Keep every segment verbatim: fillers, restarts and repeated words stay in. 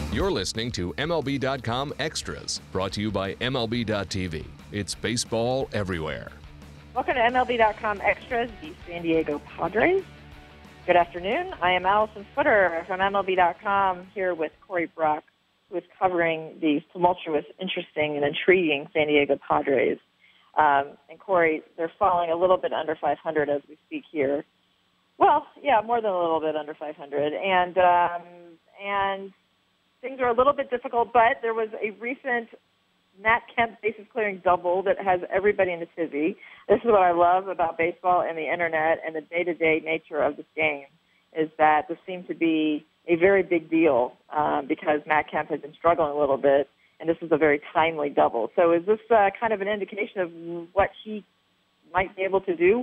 You're listening to M L B dot com Extras, brought to you by M L B dot T V. It's baseball everywhere. Welcome to M L B dot com Extras, the San Diego Padres. Good afternoon. I am Allison Footer from M L B dot com here with Corey Brock, who is covering the tumultuous, interesting, and intriguing San Diego Padres. Um, and Corey, they're falling a little bit under five hundred as we speak here. Well, yeah, more than a little bit under five hundred. And um, and things are a little bit difficult, but there was a recent Matt Kemp bases clearing double that has everybody in a tizzy. This is what I love about baseball and the internet and the day-to-day nature of this game, is that this seemed to be a very big deal um, because Matt Kemp has been struggling a little bit, and this is a very timely double. So is this uh, kind of an indication of what he might be able to do?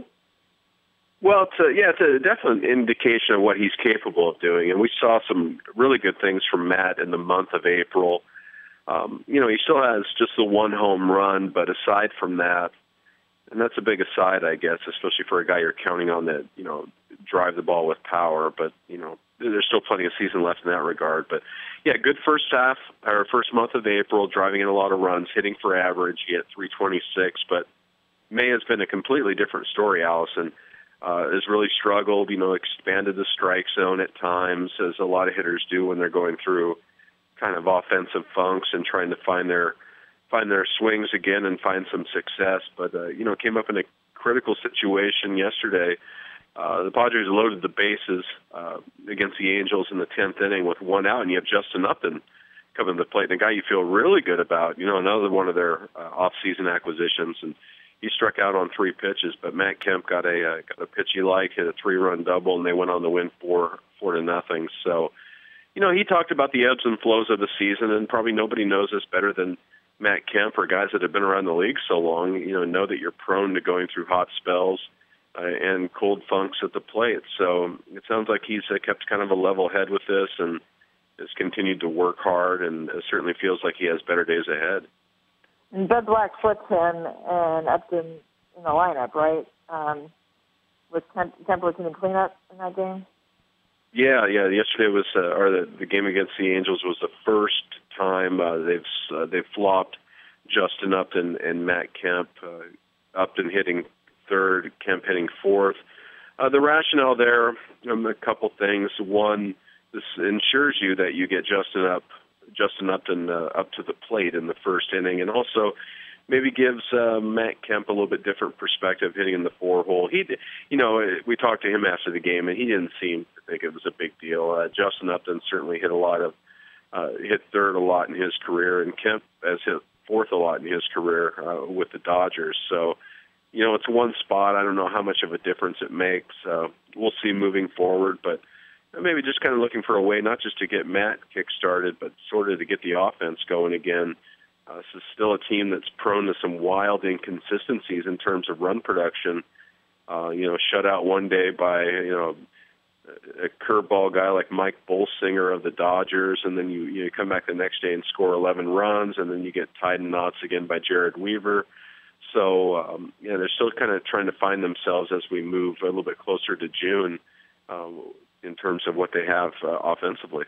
Well, it's a, yeah, it's a definite indication of what he's capable of doing, and we saw some really good things from Matt in the month of April. Um, you know, he still has just the one home run, but aside from that, and that's a big aside, I guess, especially for a guy you're counting on that, you know, drive the ball with power, but, you know, there's still plenty of season left in that regard. But, yeah, good first half, or first month of April, driving in a lot of runs, hitting for average. He had three twenty-six, but May has been a completely different story, Allison. Uh, has really struggled, you know, expanded the strike zone at times, as a lot of hitters do when they're going through kind of offensive funks and trying to find their find their swings again and find some success. But, uh, you know, came up in a critical situation yesterday. Uh, the Padres loaded the bases uh, against the Angels in the tenth inning with one out, and you have Justin Upton coming to the plate, and a guy you feel really good about, you know, another one of their uh, off-season acquisitions. And he struck out on three pitches, but Matt Kemp got a uh, got a pitch he liked, hit a three-run double, and they went on to win four four to nothing. So, you know, he talked about the ebbs and flows of the season, and probably nobody knows this better than Matt Kemp, or guys that have been around the league so long. You know, know that you're prone to going through hot spells uh, and cold funks at the plate. So it sounds like he's uh, kept kind of a level head with this and has continued to work hard, and uh, certainly feels like he has better days ahead. And Bud Black flipped him and Upton in the lineup, right? Um, was Kemp, Kemp looking to clean up in that game? Yeah, yeah. Yesterday was, uh, or the, the game against the Angels was the first time uh, they've uh, they've flopped Justin Upton and Matt Kemp. Uh, Upton hitting third, Kemp hitting fourth. Uh, the rationale there, um, a couple things. One, this ensures you that you get Justin up. Justin Upton uh, up to the plate in the first inning, and also maybe gives uh, Matt Kemp a little bit different perspective hitting in the four hole. He, you know, we talked to him after the game, and he didn't seem to think it was a big deal. Uh, Justin Upton certainly hit a lot of, uh, hit third a lot in his career, and Kemp has hit fourth a lot in his career uh, with the Dodgers. So, you know, it's one spot. I don't know how much of a difference it makes. Uh, we'll see moving forward, but maybe just kind of looking for a way not just to get Matt kick-started, but sort of to get the offense going again. Uh, this is still a team that's prone to some wild inconsistencies in terms of run production. Uh, you know, shut out one day by, you know, a curveball guy like Mike Bolsinger of the Dodgers, and then you, you come back the next day and score eleven runs, and then you get tied in knots again by Jared Weaver. So, um, yeah, they're still kind of trying to find themselves as we move a little bit closer to June. Um, in terms of what they have uh, offensively.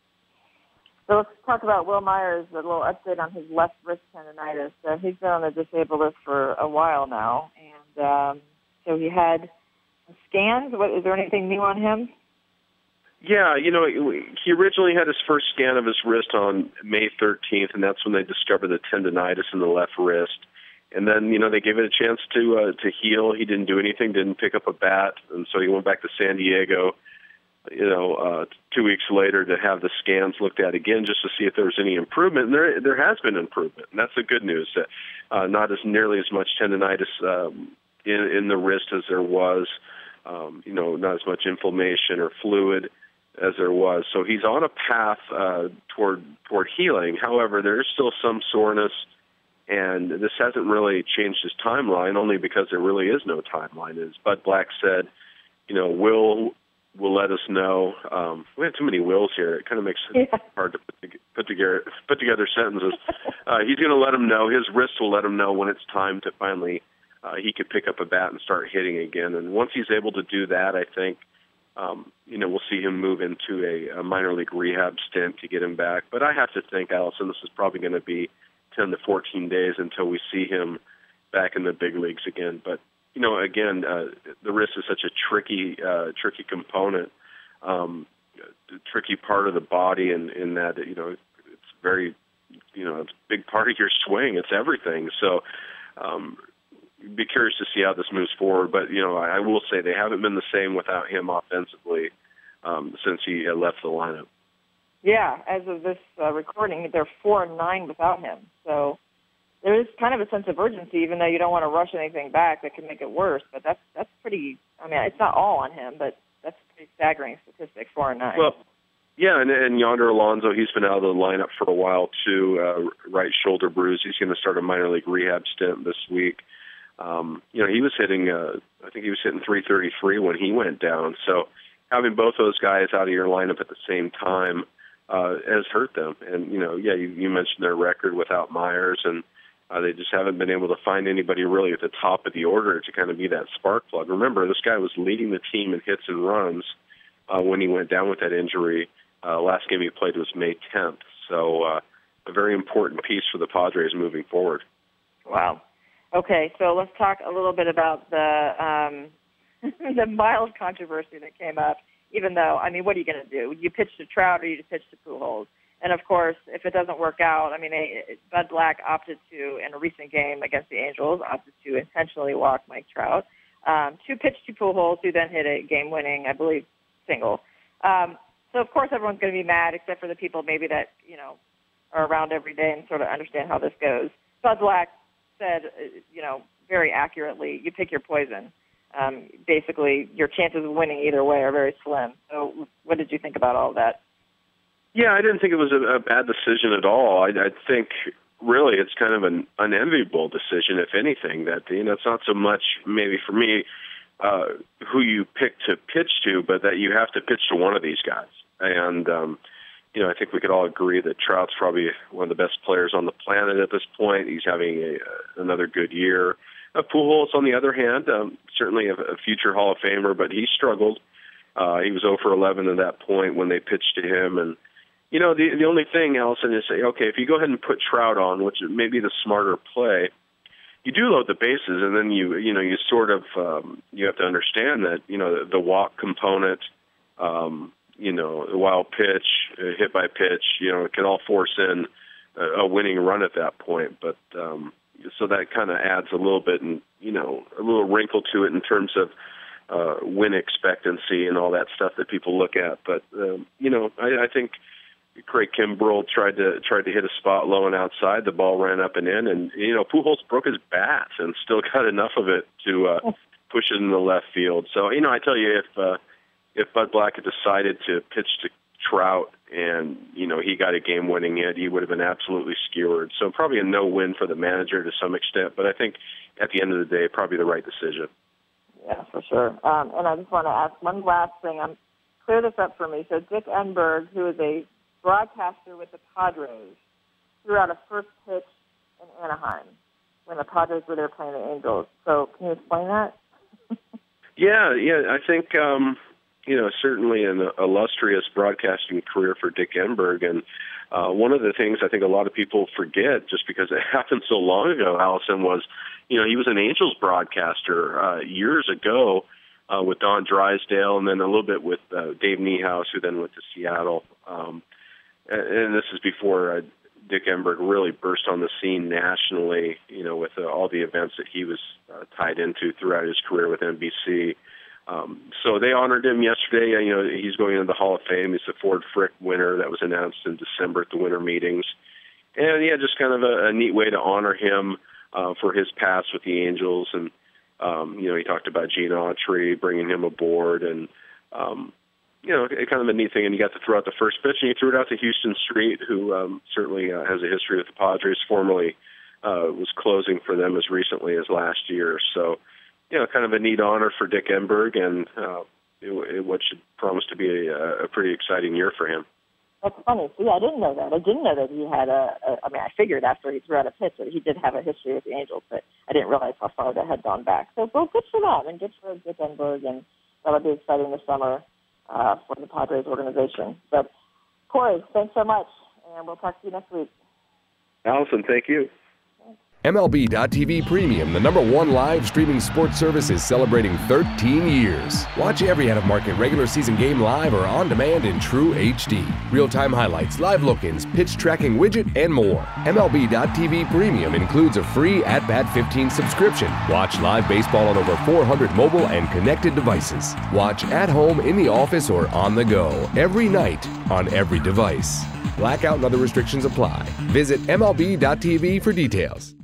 So let's talk about Wil Myers, a little update on his left wrist tendonitis. Uh, he's been on the disabled list for a while now, and um, so he had scans. What, is there anything new on him? Yeah, you know, he originally had his first scan of his wrist on May thirteenth, and that's when they discovered the tendonitis in the left wrist. And then, you know, they gave it a chance to uh, to heal. He didn't do anything, didn't pick up a bat, and so he went back to San Diego, you know, uh, two weeks later to have the scans looked at again just to see if there was any improvement. And there there has been improvement, and that's the good news. Uh, not as nearly as much tendonitis um, in, in the wrist as there was, um, you know, not as much inflammation or fluid as there was. So he's on a path uh, toward toward healing. However, there is still some soreness, and this hasn't really changed his timeline, only because there really is no timeline. As Bud Black said, you know, Will will let us know. Um, we have too many wills here. It kind of makes it yeah. hard to put, put together put together sentences. Uh, he's going to let him know. His wrist will let him know when it's time to finally uh, he could pick up a bat and start hitting again. And once he's able to do that, I think um, you know, we'll see him move into a, a minor league rehab stint to get him back. But I have to think, Allison, this is probably going to be ten to fourteen days until we see him back in the big leagues again. But, you know, again, uh, the wrist is such a tricky, uh, tricky component, um, the tricky part of the body, and in, in that, you know, it's very, you know, it's a big part of your swing. It's everything. So, um, be curious to see how this moves forward. But, you know, I, I will say they haven't been the same without him offensively um, since he uh, left the lineup. Yeah, as of this uh, recording, they're four and nine without him. So there is kind of a sense of urgency, even though you don't want to rush anything back that could make it worse. But that's that's pretty. I mean, it's not all on him, but that's a pretty staggering statistic. Four and nine. Well, yeah, and, and Yonder Alonso, he's been out of the lineup for a while too. Uh, right shoulder bruise. He's going to start a minor league rehab stint this week. Um, you know, he was hitting. Uh, I think he was hitting three thirty-three when he went down. So having both those guys out of your lineup at the same time uh, has hurt them. And, you know, yeah, you, you mentioned their record without Myers, and uh, they just haven't been able to find anybody really at the top of the order to kind of be that spark plug. Remember, this guy was leading the team in hits and runs uh, when he went down with that injury. Uh, last game he played was May tenth. So uh, a very important piece for the Padres moving forward. Wow. Okay, so let's talk a little bit about the um, the mild controversy that came up. Even though, I mean, what are you going to do? You pitch to Trout or you pitch to Pujols? And of course, if it doesn't work out, I mean, they, Bud Black opted to, in a recent game against the Angels, opted to intentionally walk Mike Trout um, to pitch to Pujols, who then hit a game-winning, I believe, single. Um, so of course, everyone's going to be mad, except for the people maybe that you know are around every day and sort of understand how this goes. Bud Black said, you know, very accurately, you pick your poison. Um, basically, your chances of winning either way are very slim. So what did you think about all of that? Yeah, I didn't think it was a, a bad decision at all. I, I think, really, it's kind of an unenviable decision, if anything, that, you know, it's not so much, maybe for me, uh, who you pick to pitch to, but that you have to pitch to one of these guys. And, um, you know, I think we could all agree that Trout's probably one of the best players on the planet at this point. He's having a, uh, another good year. Uh, Pujols, on the other hand, um, certainly a, a future Hall of Famer, but he struggled. Uh, he was zero for eleven at that point when they pitched to him. And, you know, the the only thing, Allison, is say, okay, if you go ahead and put Trout on, which may be the smarter play, you do load the bases, and then you, you know, you sort of, um, you have to understand that, you know, the, the walk component, um, you know, the wild pitch, uh, hit by pitch, you know, it can all force in a, a winning run at that point. But um, so that kind of adds a little bit, and you know, a little wrinkle to it in terms of uh, win expectancy and all that stuff that people look at. But um, you know, I, I think Craig Kimbrell tried to tried to hit a spot low and outside. The ball ran up and in, and you know, Pujols broke his bat and still got enough of it to uh, push it in the left field. So you know, I tell you, if uh, if Bud Black had decided to pitch to Trout and, you know, he got a game-winning hit, he would have been absolutely skewered. So probably a no-win for the manager to some extent, but I think at the end of the day, probably the right decision. Yeah, for sure. Um, and I just want to ask one last thing. Um, clear this up for me. So Dick Enberg, who is a broadcaster with the Padres, threw out a first pitch in Anaheim when the Padres were there playing the Angels. So can you explain that? yeah, yeah, I think... Um, You know, certainly an illustrious broadcasting career for Dick Enberg. And uh, one of the things I think a lot of people forget, just because it happened so long ago, Allison, was, you know, he was an Angels broadcaster uh, years ago uh, with Don Drysdale, and then a little bit with uh, Dave Niehaus, who then went to Seattle. Um, and, and this is before uh, Dick Enberg really burst on the scene nationally, you know, with uh, all the events that he was uh, tied into throughout his career with N B C. Um, so they honored him yesterday. You know, he's going into the Hall of Fame. He's the Ford Frick winner that was announced in December at the winter meetings. And, yeah, just kind of a, a neat way to honor him uh, for his past with the Angels. And, um, you know, he talked about Gene Autry, bringing him aboard. And, um, you know, kind of a neat thing. And he got to throw out the first pitch, and he threw it out to Houston Street, who um, certainly uh, has a history with the Padres, formerly uh, was closing for them as recently as last year. So, you know, kind of a neat honor for Dick Enberg, and uh, it, it, what should promise to be a, a pretty exciting year for him. That's funny. See, I didn't know that. I didn't know that he had a, a – I mean, I figured after he threw out a pitch that he did have a history with the Angels, but I didn't realize how far that had gone back. So, well, good for them, and good for Dick Enberg, and that'll be exciting this summer. uh, for the Padres organization. So, Corey, thanks so much, and we'll talk to you next week. Allison, thank you. M L B dot T V Premium, the number one live streaming sports service, is celebrating thirteen years. Watch every out-of-market regular season game live or on demand in true H D. Real-time highlights, live look-ins, pitch tracking widget, and more. M L B dot T V Premium includes a free At Bat fifteen subscription. Watch live baseball on over four hundred mobile and connected devices. Watch at home, in the office, or on the go every night on every device. Blackout and other restrictions apply. Visit M L B dot T V for details.